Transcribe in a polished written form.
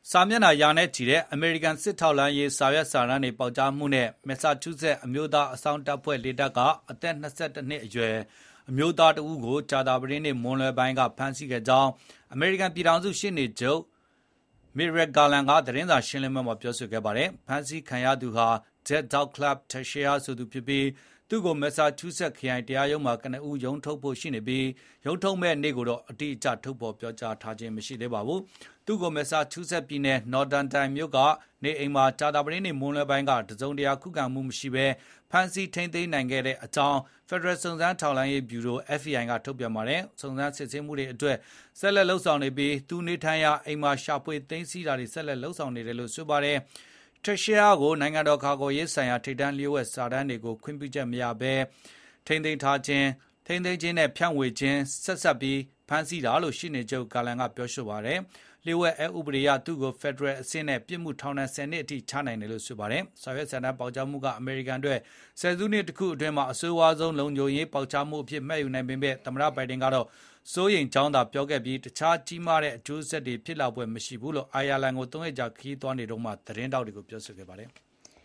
စာမျက်နှာရာနဲ့ချီတဲ့အမေရိကန်စစ်ထောက်လှမ်းရေးစာရွက်စာတမ်းတွေပေါက်ကြားမှုနဲ့မက်ဆာချူးဆက်အမျိုးသားအစောင့်တပ်ဖွဲ့လေတပ်ကအသက်21နှစ်အရွယ်အမျိုးသားတဦးကိုကြာသပတေးနေ့မွန်းလွဲပိုင်းကဖမ်းဆီးခဲ့ကြောင်းအမေရိကန်ပြည်ထောင်စုရှေ့နေချုပ် Merrick Garland ကသတင်းစာရှင်းလင်းပွဲမှာပြောဆိုခဲ့ပါတယ်။ဖမ်းဆီးခံရသူဟာ Dettaukleb Teixeira ဆိုသူဖြစ်ပြီးသူ့ကိုမက်ဆာချူးဆက်ခရိုင်တရားရုံးမှာကနဦးရုံးထုတ်ဖို့ရှိနေပြီးရုံးထုတ်မဲ့နေ့ကိုတော့အတိအကျထုတ်ဖော်ပြောကြားထားခြင်းမရှိသေးပါဘူး။သူ့ကိုမက်ဆာချူးဆက်ပြည်နယ် Northern မြို့ကနေအိမ်မှာကြာသပတေးနေ့မွန်းလွဲပိုင်းကတစုံတရာခုခံမှုမရှိဘဲဖမ်းဆီးထိန်းသိမ်းနိုင်ခဲ့တဲ့အကြောင်း Federal စုံစမ်းထောက်လှမ်းရေးဗျူရို FBI ကထုတ်ပြန်ပါတယ်။စုံစမ်းစစ်ဆေးမှုတွေအတွက်ဆက်လက်လှုပ်ဆောင်နေပြီးသူနေထိုင်ရာအိမ်မှာရှာဖွေသိမ်းဆည်းတာတွေဆက်လက်လှုပ်ဆောင်နေတယ်လို့ဆိုပါတယ်။ Teixeira ကိုနိုင်ငံတော်ကာကွယ်ရေးဆိုင်ရာထိပ်တန်းလျှို့ဝှက်စာတမ်းတွေကိုခွင့်ပြုချက်မရဘဲထိန်းသိမ်းခြင်းနဲ့ဖြန့်ဝေခြင်းဆက်စပ်ပြီးဖမ်းဆီးတာလို့ရှေ့နေချုပ်ကာလန်ကပြောဆိုပါတယ်။လျှို့ဝှက်အက်ဥပဒေအရသူ့ကိုဖက်ဒရယ်အဆင့်နဲ့ပြစ်မှုထောင်ဒဏ်10နှစ်အထိချနိုင်တယ်လို့ဆိုပါတယ်။စာရွက်စာတမ်းပေါက်ကြားမှုကအမေရိကန်အတွက်ဆယ်စုနှစ်တစ်ခုအတွင်းမှာအဆိုးဝါးဆုံးလုံခြုံရေးပေါက်ကြားမှုအဖြစ်မှတ်ယူနိုင်ပေမဲ့သမ္မတဘိုင်ဒန်ကတော့စိုးရိမ်ကြောင်းသာပြောခဲ့ပြီးတခြားကြီးမားတဲ့အကျိုးဆက်တွေဖြစ်လာဖွယ်မရှိဘူးလို့အိုင်ယာလန်ကို3ရက်ကြာခရီးသွားနေတော့မှသတင်းတောက်တွေကိုပြောဆိုခဲ့ပါတယ်။